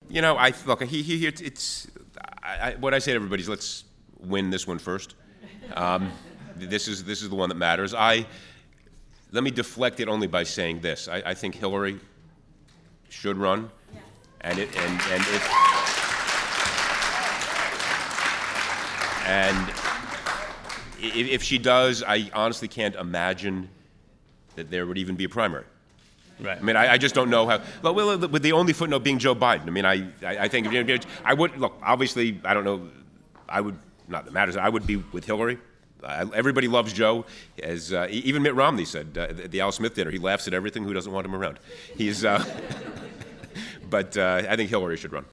look. What I say to everybody is, let's win this one first. This is the one that matters. Let me deflect it only by saying this. I think Hillary should run, and if she does, I honestly can't imagine that there would even be a primary. Right. I mean, I just don't know how. Well, with the only footnote being Joe Biden. I mean, I think I would look. Obviously, I don't know. I would not that matters. I would be with Hillary. Everybody loves Joe, as even Mitt Romney said at the Al Smith dinner. He laughs at everything. Who doesn't want him around? But I think Hillary should run.